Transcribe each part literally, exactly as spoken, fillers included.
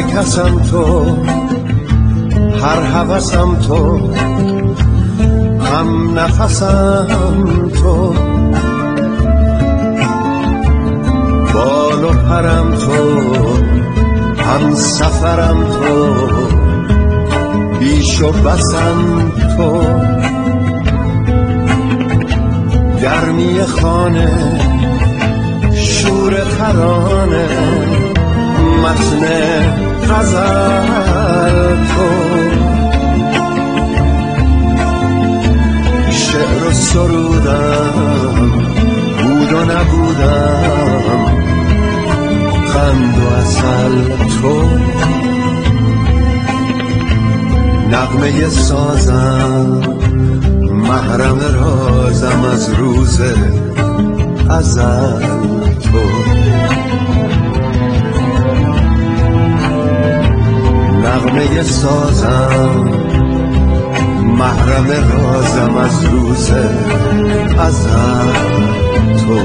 کسم تو، هر هوسم تو، هم نفسم تو، بال و پرم تو، هم سفرم تو، بیش و بسم تو، گرمی خانه، شور ترانه، متن غزل تو، شعر و سرودم، بود و نبودم، قند و عسل تو، نغمه سازم، محرم رازم از روز ازل تو، نغمه سازم، محرم رازم از روز ازل تو.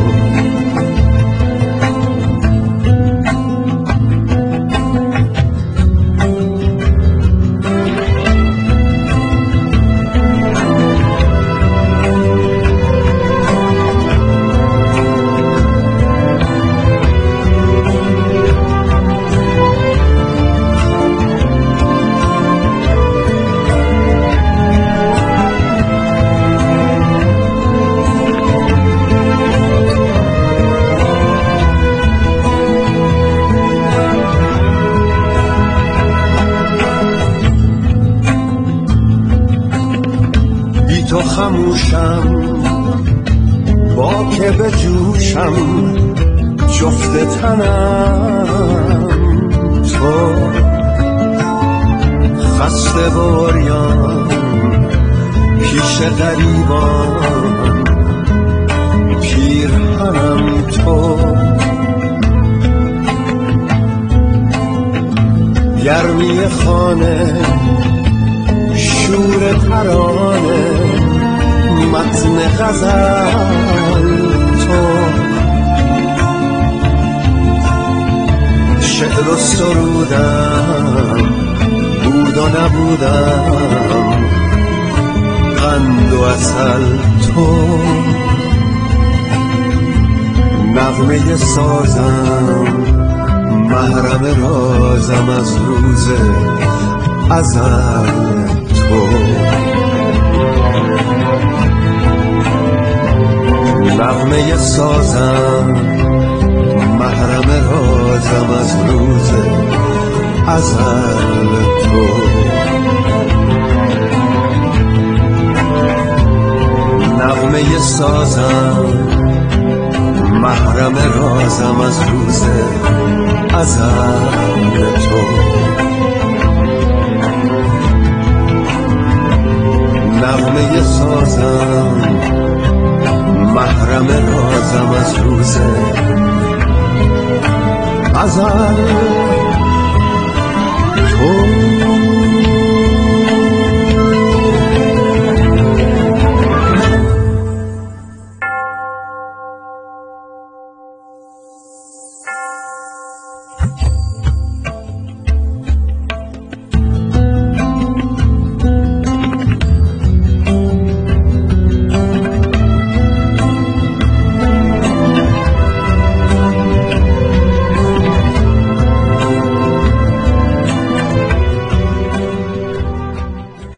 تو خموشم با که به جوشم، جفت تنم تو، خسته باریان پیش غریبان، پیرهنم تو، گرمی خانه، شور ترانه، متن غزل تو، شعر و سرودم، بود و نبودم، قند و عسل تو، نغمه سازم، محرم رازم از روز ازل تو، نغمه سازم، محرم رازم از روز ازل تو، نغمه سازم، محرم رازم از روز ازل تو.